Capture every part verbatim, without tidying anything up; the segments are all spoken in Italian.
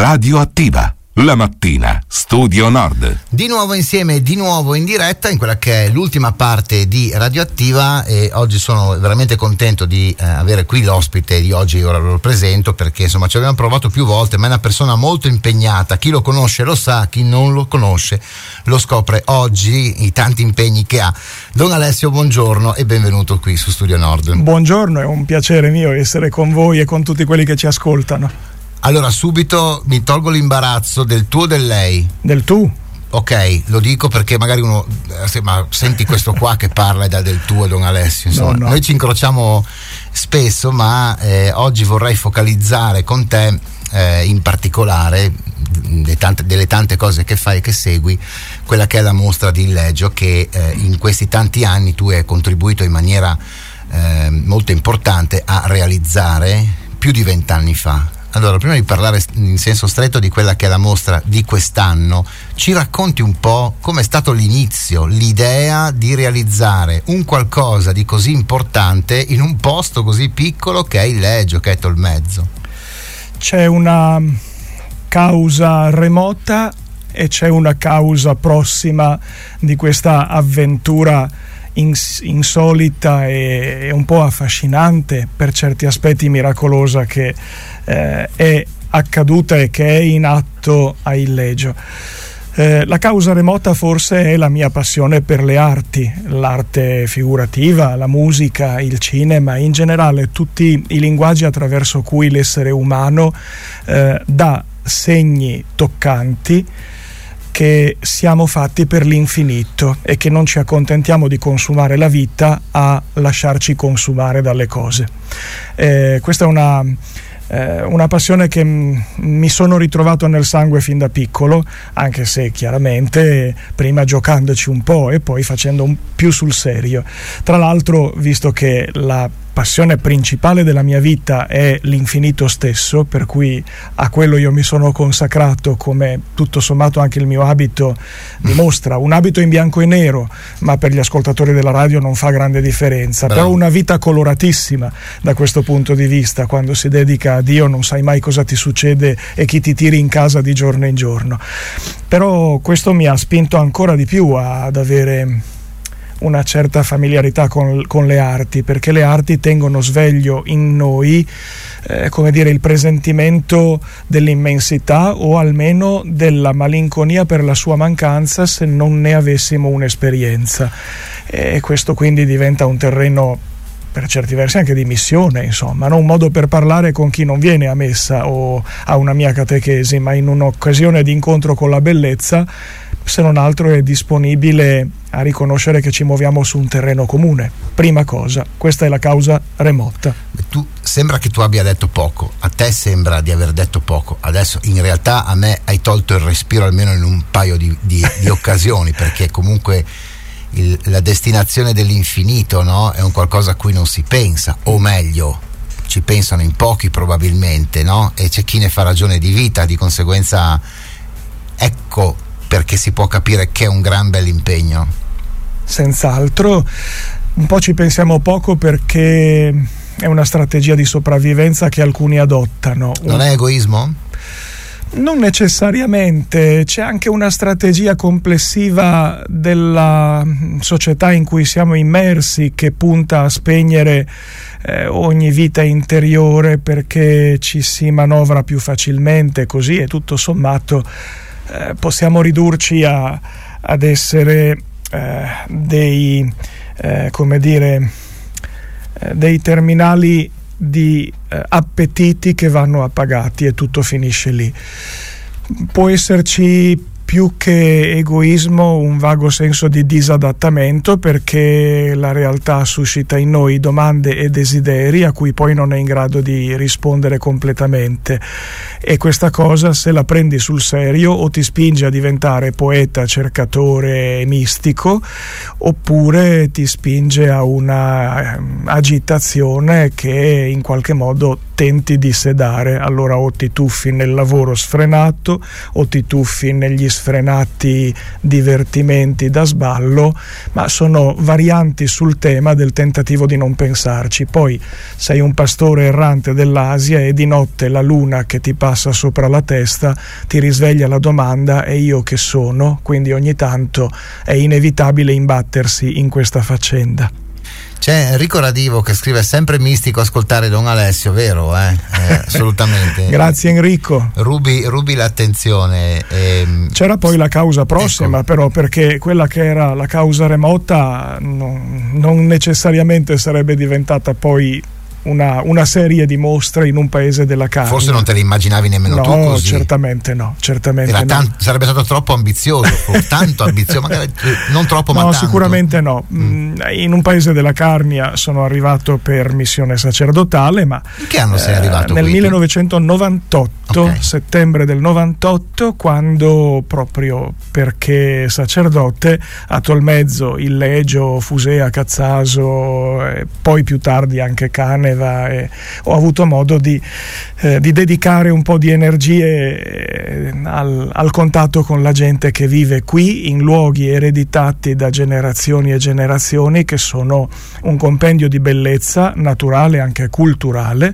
Radioattiva. La mattina, Studio Nord. Di nuovo insieme, di nuovo in diretta in quella che è l'ultima parte di Radioattiva, e oggi sono veramente contento di eh, avere qui l'ospite di oggi. Ora lo presento perché insomma ci abbiamo provato più volte, ma è una persona molto impegnata. Chi lo conosce lo sa, chi non lo conosce lo scopre oggi, i tanti impegni che ha. Don Alessio, buongiorno e benvenuto qui su Studio Nord. Buongiorno, è un piacere mio essere con voi e con tutti quelli che ci ascoltano. Allora, subito mi tolgo l'imbarazzo del tu o del lei? Del tu. Ok, lo dico perché magari uno se, ma senti questo qua che parla da del tu e Don Alessio, insomma. No, no. Noi ci incrociamo spesso, ma eh, oggi vorrei focalizzare con te eh, in particolare delle tante, delle tante cose che fai e che segui, quella che è la mostra di Illeggio, che eh, in questi tanti anni tu hai contribuito in maniera eh, molto importante a realizzare più di vent'anni fa. Allora, prima di parlare in senso stretto di quella che è la mostra di quest'anno, ci racconti un po' com'è stato l'inizio, l'idea di realizzare un qualcosa di così importante in un posto così piccolo che è Illeggio, che è Tolmezzo. C'è una causa remota e c'è una causa prossima di questa avventura ins- insolita e un po' affascinante, per certi aspetti miracolosa, che Eh, è accaduta e che è in atto a Illeggio. Eh, la causa remota forse è la mia passione per le arti, l'arte figurativa, la musica, il cinema, in generale tutti i linguaggi attraverso cui l'essere umano eh, dà segni toccanti che siamo fatti per l'infinito e che non ci accontentiamo di consumare la vita a lasciarci consumare dalle cose. Eh, questa è una Eh, una passione che m- mi sono ritrovato nel sangue fin da piccolo, anche se chiaramente prima giocandoci un po' e poi facendo un più sul serio. Tra l'altro, visto che la passione principale della mia vita è l'infinito stesso, per cui a quello io mi sono consacrato, come tutto sommato anche il mio abito dimostra, un abito in bianco e nero, ma per gli ascoltatori della radio non fa grande differenza. Bravo. Però una vita coloratissima da questo punto di vista. Quando si dedica a Dio non sai mai cosa ti succede e chi ti tiri in casa di giorno in giorno. Però questo mi ha spinto ancora di più ad avere una certa familiarità con, con le arti, perché le arti tengono sveglio in noi eh, come dire il presentimento dell'immensità, o almeno della malinconia per la sua mancanza se non ne avessimo un'esperienza, e questo quindi diventa un terreno per certi versi anche di missione, insomma, no? Un modo per parlare con chi non viene a messa o a una mia catechesi, ma in un'occasione di incontro con la bellezza, se non altro è disponibile a riconoscere che ci muoviamo su un terreno comune. Prima cosa, questa è la causa remota. Tu sembra che tu abbia detto poco, a te sembra di aver detto poco, adesso in realtà a me hai tolto il respiro almeno in un paio di, di, di occasioni, perché comunque il, la destinazione dell'infinito, no? È un qualcosa a cui non si pensa, o meglio ci pensano in pochi probabilmente, no? E c'è chi ne fa ragione di vita, di conseguenza ecco perché si può capire che è un gran bel impegno. Senz'altro, un po' ci pensiamo poco perché è una strategia di sopravvivenza che alcuni adottano. Non è egoismo? Non necessariamente, c'è anche una strategia complessiva della società in cui siamo immersi che punta a spegnere eh, ogni vita interiore perché ci si manovra più facilmente così, e tutto sommato eh, possiamo ridurci a, ad essere eh, dei eh, come dire eh, dei terminali di eh, appetiti che vanno appagati e tutto finisce lì. Può esserci più che egoismo un vago senso di disadattamento, perché la realtà suscita in noi domande e desideri a cui poi non è in grado di rispondere completamente, e questa cosa, se la prendi sul serio, o ti spinge a diventare poeta, cercatore, mistico, oppure ti spinge a una agitazione che in qualche modo tenti di sedare. Allora o ti tuffi nel lavoro sfrenato o ti tuffi negli sfrenati divertimenti da sballo, ma sono varianti sul tema del tentativo di non pensarci. Poi sei un pastore errante dell'Asia e di notte la luna che ti passa sopra la testa ti risveglia la domanda: e io che sono? Quindi ogni tanto è inevitabile imbattersi in questa faccenda. C'è Enrico Radivo che scrive: sempre mistico ascoltare Don Alessio, vero? Eh? Eh, assolutamente. Grazie Enrico. Rubi, rubi l'attenzione. Ehm... C'era poi la causa prossima, ecco. Però, perché quella che era la causa remota non, non necessariamente sarebbe diventata poi Una, una serie di mostre in un paese della carne. Forse non te le immaginavi nemmeno no, tu così. certamente no, certamente Era no. Tanto, sarebbe stato troppo ambizioso, tanto ambizioso, magari non troppo, ma no, tanto. Sicuramente no. Mm. In un paese della Carnia sono arrivato per missione sacerdotale, ma in che anno sei eh, arrivato? Nel qui? millenovecentonovantotto, okay. Settembre del novantotto, quando, proprio perché sacerdote, a Tolmezzo, Illegio, Fusea, Cazzaso e poi più tardi anche Cane, e ho avuto modo di, eh, di dedicare un po' di energie eh, al, al contatto con la gente che vive qui in luoghi ereditati da generazioni e generazioni, che sono un compendio di bellezza naturale e anche culturale,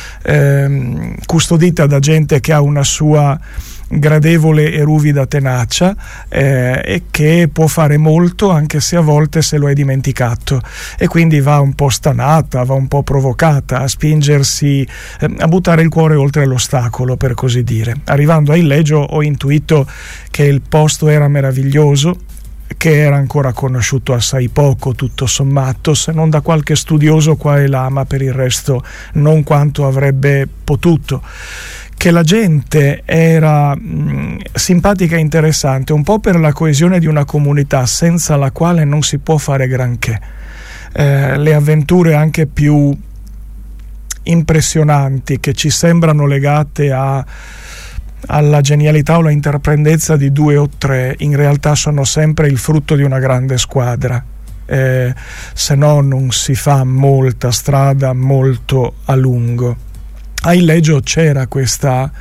eh, custodita da gente che ha una sua gradevole e ruvida tenacia eh, e che può fare molto anche se a volte se lo è dimenticato, e quindi va un po' stanata, va un po' provocata a spingersi, eh, a buttare il cuore oltre l'ostacolo, per così dire. Arrivando a Illegio ho intuito che il posto era meraviglioso, che era ancora conosciuto assai poco tutto sommato, se non da qualche studioso qua e là, ma per il resto non quanto avrebbe potuto. Che la gente era mh, simpatica e interessante, un po' per la coesione di una comunità senza la quale non si può fare granché. Eh, le avventure anche più impressionanti, che ci sembrano legate a alla genialità o alla intraprendenza di due o tre, in realtà sono sempre il frutto di una grande squadra. Eh, se no non si fa molta strada molto a lungo. A Illegio c'era questa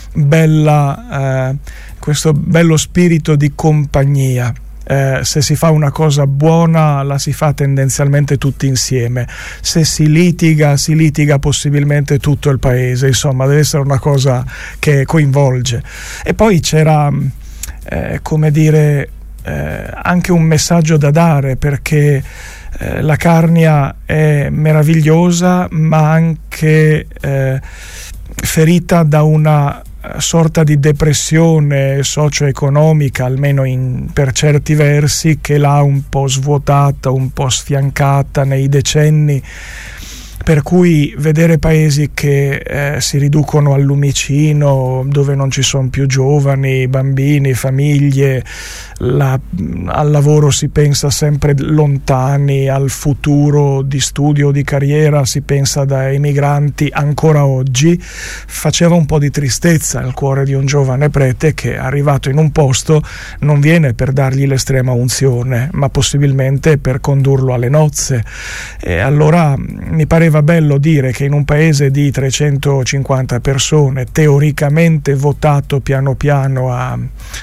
bella, eh, questo bello spirito di compagnia. Eh, se si fa una cosa buona la si fa tendenzialmente tutti insieme, se si litiga si litiga possibilmente tutto il paese, insomma deve essere una cosa che coinvolge. E poi c'era eh, come dire eh, anche un messaggio da dare, perché eh, la Carnia è meravigliosa ma anche eh, ferita da una sorta di depressione socio-economica, almeno in, per certi versi, che l'ha un po' svuotata, un po' sfiancata nei decenni, per cui vedere paesi che eh, si riducono al lumicino, dove non ci sono più giovani, bambini, famiglie, la, al lavoro si pensa sempre lontani, al futuro di studio o di carriera si pensa da emigranti ancora oggi, faceva un po' di tristezza al cuore di un giovane prete che, arrivato in un posto, non viene per dargli l'estrema unzione, ma possibilmente per condurlo alle nozze. E allora mi pareva bello dire che in un paese di trecentocinquanta persone, teoricamente votato piano piano a,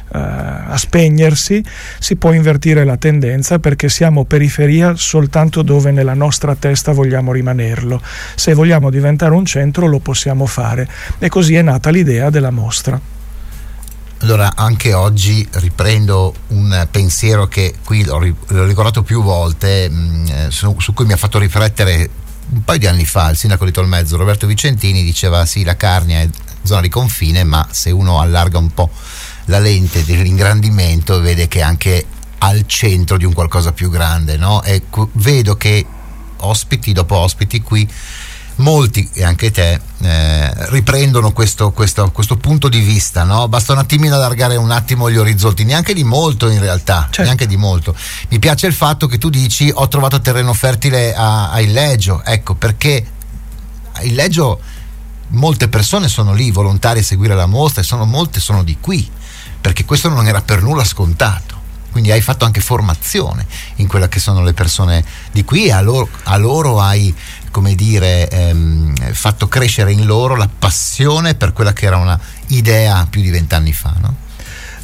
a spegnersi, si può invertire la tendenza, perché siamo periferia soltanto dove nella nostra testa vogliamo rimanerlo. Se vogliamo diventare un centro lo possiamo fare, e così è nata l'idea della mostra. Allora, anche oggi riprendo un pensiero che qui l'ho, l'ho ricordato più volte, mh, su, su cui mi ha fatto riflettere un paio di anni fa il sindaco di Tolmezzo, Roberto Vicentini. Diceva: sì, la Carnia è zona di confine, ma se uno allarga un po' la lente dell'ingrandimento vede che è anche al centro di un qualcosa più grande, no? E vedo che ospiti dopo ospiti qui, molti, e anche te, eh, riprendono questo, questo, questo punto di vista, no? Basta un attimino allargare un attimo gli orizzonti, neanche di molto in realtà, certo. neanche di molto. Mi piace il fatto che tu dici: ho trovato terreno fertile a, a Illegio, ecco, perché a Illegio molte persone sono lì volontari a seguire la mostra, e sono molte sono di qui, perché questo non era per nulla scontato. Quindi hai fatto anche formazione in quella che sono le persone di qui, e a loro, a loro hai, come dire, ehm, fatto crescere in loro la passione per quella che era una idea più di vent'anni fa, no?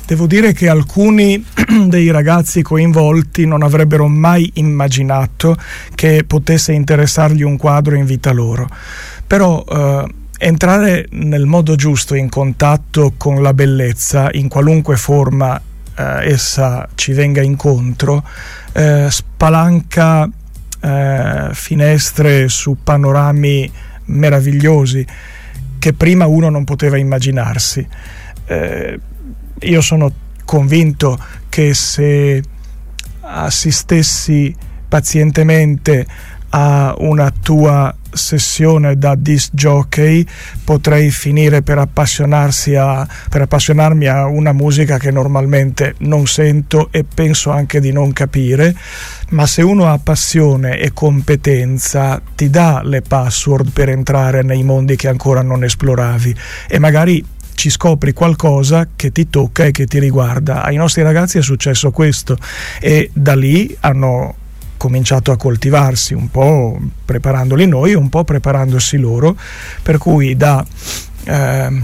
devo dire che alcuni dei ragazzi coinvolti non avrebbero mai immaginato che potesse interessargli un quadro in vita loro, però eh, entrare nel modo giusto in contatto con la bellezza in qualunque forma eh, essa ci venga incontro eh, spalanca eh, finestre su panorami meravigliosi che prima uno non poteva immaginarsi. Eh, io sono convinto che se assistessi pazientemente a una tua sessione da disc jockey potrei finire per appassionarsi a, per appassionarmi a una musica che normalmente non sento e penso anche di non capire, ma se uno ha passione e competenza ti dà le password per entrare nei mondi che ancora non esploravi e magari ci scopri qualcosa che ti tocca e che ti riguarda. Ai nostri ragazzi è successo questo e da lì hanno cominciato a coltivarsi, un po' preparandoli noi, un po' preparandosi loro, per cui da eh,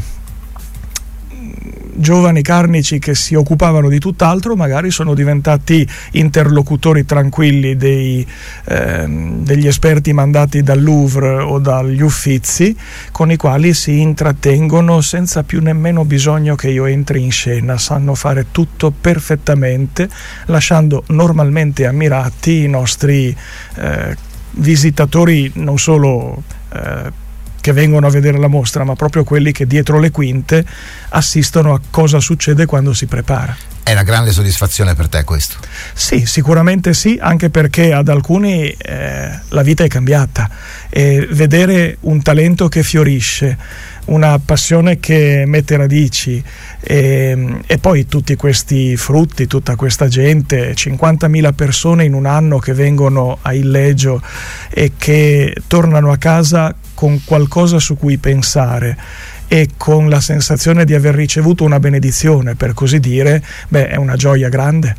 giovani carnici che si occupavano di tutt'altro magari sono diventati interlocutori tranquilli dei, eh, degli esperti mandati dal Louvre o dagli Uffizi, con i quali si intrattengono senza più nemmeno bisogno che io entri in scena, sanno fare tutto perfettamente, lasciando normalmente ammirati i nostri eh, visitatori, non solo eh, che vengono a vedere la mostra, ma proprio quelli che dietro le quinte assistono a cosa succede quando si prepara. È una grande soddisfazione per te questo? Sì, sicuramente sì, anche perché ad alcuni eh, la vita è cambiata e vedere un talento che fiorisce, una passione che mette radici e, e poi tutti questi frutti, tutta questa gente, cinquantamila persone in un anno che vengono a Illeggio e che tornano a casa con qualcosa su cui pensare e con la sensazione di aver ricevuto una benedizione, per così dire, beh, è una gioia grande.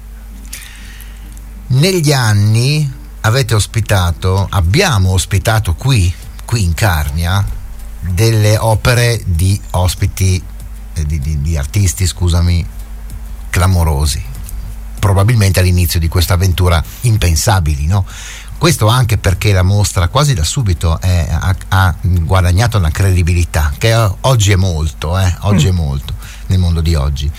Negli anni avete ospitato, abbiamo ospitato qui, qui in Carnia, delle opere di ospiti, eh, di, di, di artisti, scusami, clamorosi, probabilmente all'inizio di questa avventura impensabili, no? Questo anche perché la mostra quasi da subito è, ha, ha guadagnato una credibilità che oggi è molto, eh, oggi mm. è molto nel mondo di oggi.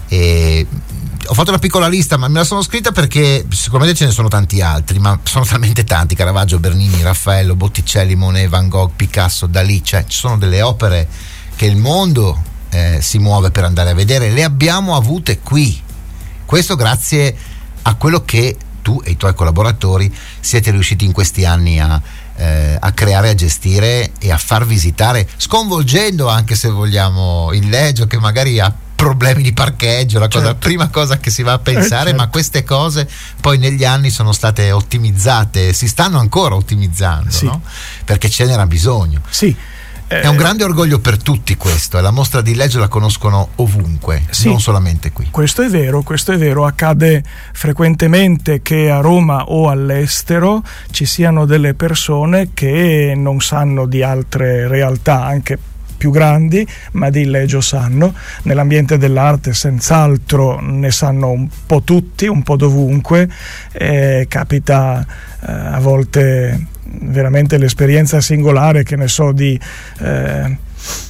E ho fatto una piccola lista, ma me la sono scritta perché sicuramente ce ne sono tanti altri, ma sono talmente tanti: Caravaggio, Bernini, Raffaello, Botticelli, Monet, Van Gogh, Picasso, Dalì. Cioè ci sono delle opere che il mondo eh, si muove per andare a vedere, le abbiamo avute qui. Questo grazie a quello che tu e i tuoi collaboratori siete riusciti in questi anni a, eh, a creare, a gestire e a far visitare, sconvolgendo anche, se vogliamo, Illeggio, che magari ha problemi di parcheggio, la cosa, certo. prima cosa che si va a pensare, eh, certo. ma queste cose poi negli anni sono state ottimizzate, si stanno ancora ottimizzando, sì. no? Perché ce n'era bisogno. Sì. È un grande orgoglio per tutti questo, e la mostra di Illeggio la conoscono ovunque, sì, non solamente qui. Questo è vero, questo è vero, accade frequentemente che a Roma o all'estero ci siano delle persone che non sanno di altre realtà, anche più grandi, ma di Illeggio sanno. Nell'ambiente dell'arte senz'altro ne sanno un po' tutti, un po' dovunque, eh, capita eh, a volte veramente l'esperienza singolare, che ne so, di, eh,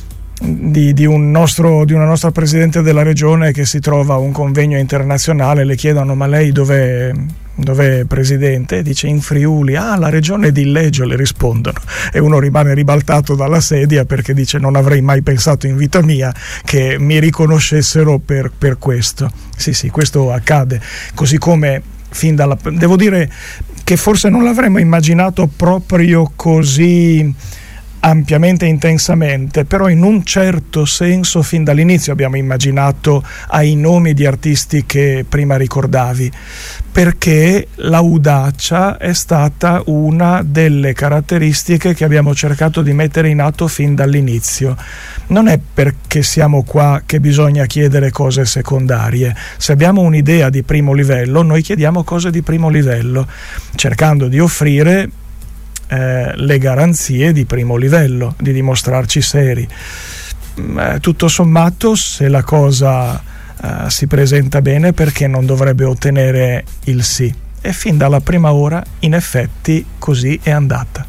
di, di, un nostro, di una nostra presidente della regione che si trova a un convegno internazionale, le chiedono: ma lei dov'è, dov'è presidente? E dice: in Friuli. Ah, la regione di Illeggio, le rispondono, e uno rimane ribaltato dalla sedia perché dice: non avrei mai pensato in vita mia che mi riconoscessero per, per questo. Sì, sì, questo accade, così come fin dalla, devo dire che forse non l'avremmo immaginato proprio così ampiamente e intensamente, però in un certo senso fin dall'inizio abbiamo immaginato ai nomi di artisti che prima ricordavi, perché l'audacia è stata una delle caratteristiche che abbiamo cercato di mettere in atto fin dall'inizio. Non è perché siamo qua che bisogna chiedere cose secondarie. Se abbiamo un'idea di primo livello, noi chiediamo cose di primo livello, cercando di offrire Eh, le garanzie di primo livello, di dimostrarci seri. Eh, tutto sommato, se la cosa uh, si presenta bene, perché non dovrebbe ottenere il sì? E fin dalla prima ora in effetti così è andata.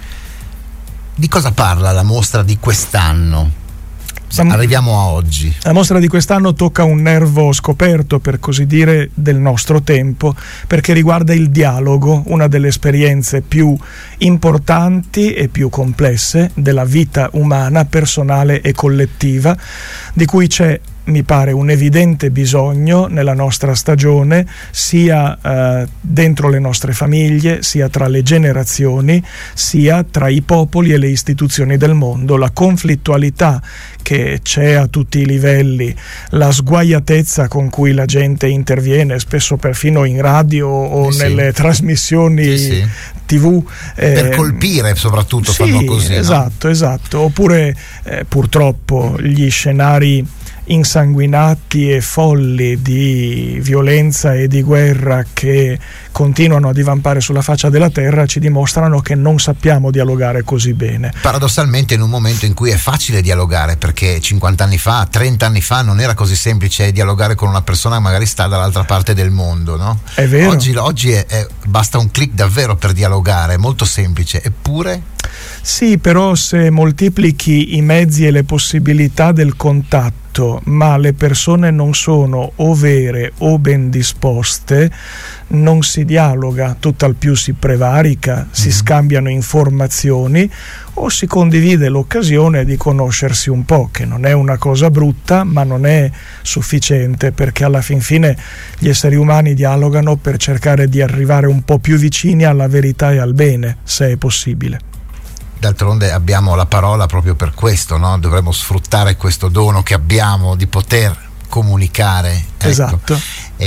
Di cosa parla la mostra di quest'anno? Arriviamo a oggi. La mostra di quest'anno tocca un nervo scoperto, per così dire, del nostro tempo, perché riguarda il dialogo, una delle esperienze più importanti e più complesse della vita umana, personale e collettiva, di cui c'è, mi pare, un evidente bisogno nella nostra stagione, sia eh, dentro le nostre famiglie, sia tra le generazioni, sia tra i popoli e le istituzioni del mondo. La conflittualità che c'è a tutti i livelli, la sguaiatezza con cui la gente interviene, spesso perfino in radio o sì, nelle trasmissioni sì, sì. tivù, eh, per colpire soprattutto, sì, fanno così, esatto, no? esatto. Oppure eh, purtroppo gli scenari insanguinati e folli di violenza e di guerra che continuano a divampare sulla faccia della terra ci dimostrano che non sappiamo dialogare così bene. Paradossalmente, in un momento in cui è facile dialogare, perché cinquanta anni fa, trenta anni fa non era così semplice dialogare con una persona che magari sta dall'altra parte del mondo, no? È vero. Oggi, oggi è, è, basta un click davvero per dialogare, è molto semplice, eppure... Sì, però se moltiplichi i mezzi e le possibilità del contatto, ma le persone non sono o vere o ben disposte, non si dialoga, tutt'al più si prevarica, mm-hmm. si scambiano informazioni o si condivide l'occasione di conoscersi un po', che non è una cosa brutta, ma non è sufficiente, perché alla fin fine gli esseri umani dialogano per cercare di arrivare un po' più vicini alla verità e al bene, se è possibile. D'altronde abbiamo la parola proprio per questo, no? Dovremmo sfruttare questo dono che abbiamo di poter comunicare. Ecco. Esatto.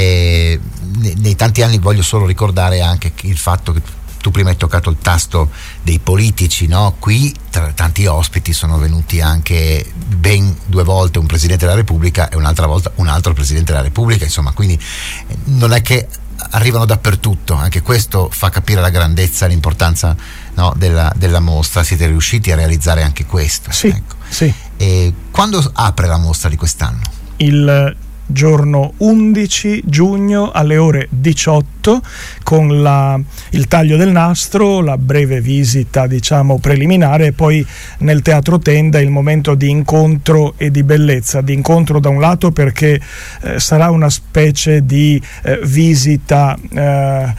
E nei, nei tanti anni voglio solo ricordare anche il fatto che tu prima hai toccato il tasto dei politici, no? Qui tra tanti ospiti sono venuti anche ben due volte un Presidente della Repubblica e un'altra volta un altro Presidente della Repubblica, insomma, quindi non è che arrivano dappertutto, anche questo fa capire la grandezza e l'importanza, no, della, della mostra. Siete riusciti a realizzare anche questo. Sì, ecco. sì. E quando apre la mostra di quest'anno? Il giorno undici giugno alle ore diciotto, con la, il taglio del nastro, la breve visita diciamo preliminare, e poi nel Teatro Tenda il momento di incontro e di bellezza. Di incontro da un lato perché eh, sarà una specie di eh, visita eh,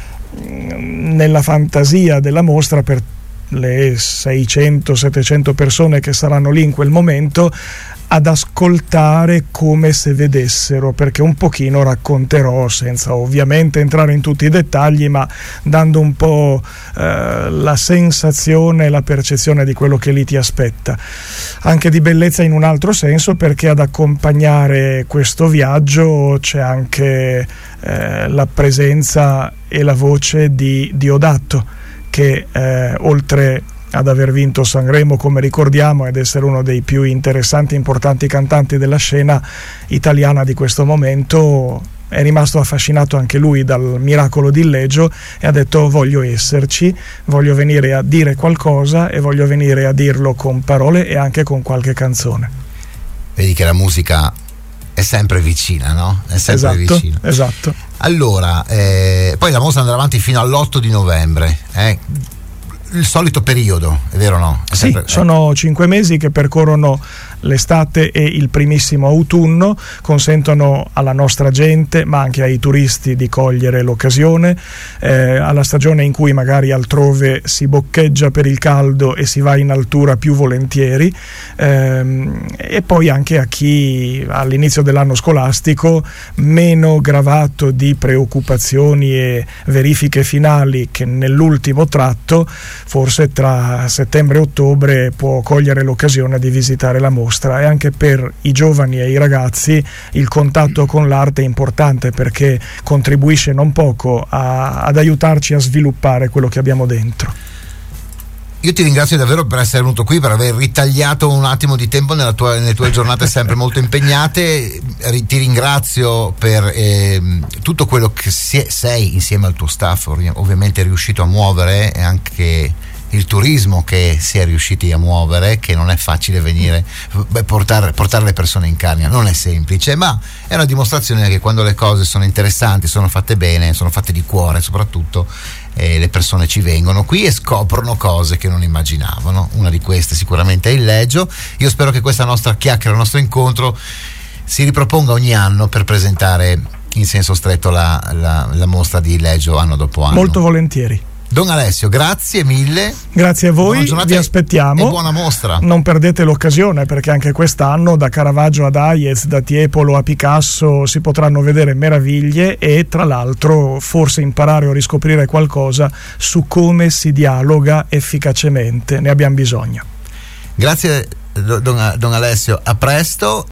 nella fantasia della mostra per le seicento settecento persone che saranno lì in quel momento, ad ascoltare come se vedessero, perché un pochino racconterò, senza ovviamente entrare in tutti i dettagli, ma dando un po' eh, la sensazione e la percezione di quello che lì ti aspetta. Anche di bellezza in un altro senso, perché ad accompagnare questo viaggio c'è anche eh, la presenza e la voce di Diodato, che eh, oltre ad aver vinto Sanremo, come ricordiamo, ed essere uno dei più interessanti e importanti cantanti della scena italiana di questo momento, è rimasto affascinato anche lui dal miracolo di Illeggio e ha detto: voglio esserci, voglio venire a dire qualcosa e voglio venire a dirlo con parole e anche con qualche canzone. Vedi che la musica è sempre vicina, no? È sempre esatto, vicina. Esatto. Allora, eh, poi la mostra andrà avanti fino all'otto di novembre, eh? Il solito periodo, è vero o no? È sì, sempre, sono cinque mesi che percorrono l'estate e il primissimo autunno, consentono alla nostra gente, ma anche ai turisti, di cogliere l'occasione, eh, alla stagione in cui magari altrove si boccheggia per il caldo e si va in altura più volentieri, ehm, e poi anche a chi all'inizio dell'anno scolastico, meno gravato di preoccupazioni e verifiche finali che nell'ultimo tratto, forse tra settembre e ottobre può cogliere l'occasione di visitare la mostra. E anche per i giovani e i ragazzi il contatto con l'arte è importante, perché contribuisce non poco a, ad aiutarci a sviluppare quello che abbiamo dentro. Io ti ringrazio davvero per essere venuto qui, per aver ritagliato un attimo di tempo nella tua, nelle tue giornate sempre molto impegnate. Ti ringrazio per eh, tutto quello che sei insieme al tuo staff ovviamente riuscito a muovere, e anche il turismo che si è riusciti a muovere, che non è facile venire, beh, portare, portare le persone in Carnia non è semplice, ma è una dimostrazione che quando le cose sono interessanti, sono fatte bene, sono fatte di cuore soprattutto, eh, le persone ci vengono qui e scoprono cose che non immaginavano. Una di queste sicuramente è il Leggio. Io spero che questa nostra chiacchiera, il nostro incontro si riproponga ogni anno per presentare in senso stretto la, la, la mostra di Leggio anno dopo anno. Molto volentieri. Don Alessio, grazie mille. Grazie a voi, vi aspettiamo. E buona mostra. Non perdete l'occasione, perché anche quest'anno da Caravaggio ad Hayez, da Tiepolo a Picasso si potranno vedere meraviglie e tra l'altro forse imparare o riscoprire qualcosa su come si dialoga efficacemente. Ne abbiamo bisogno. Grazie Don, Don Alessio, a presto.